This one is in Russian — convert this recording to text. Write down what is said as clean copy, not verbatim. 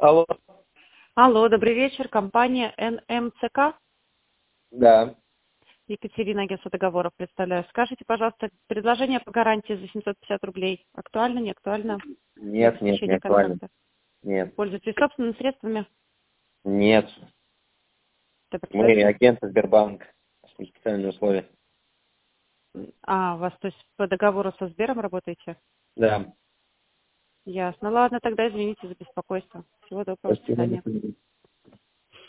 Алло. Алло, добрый вечер. Компания НМЦК. Да. Екатерина, агентство договоров, представляю. Скажите, пожалуйста, предложение по гарантии за 750 рублей актуально, не актуально? Для Нет, не заключения актуально. контракта. Нет. Пользуетесь собственными средствами? Нет. Это Мы представитель? агенты Сбербанка. Специальные условия. А, у вас, то есть, по договору со Сбером работаете? Да. Ясно. Ладно, тогда извините за беспокойство. Всего доброго, до Спасибо. свидания.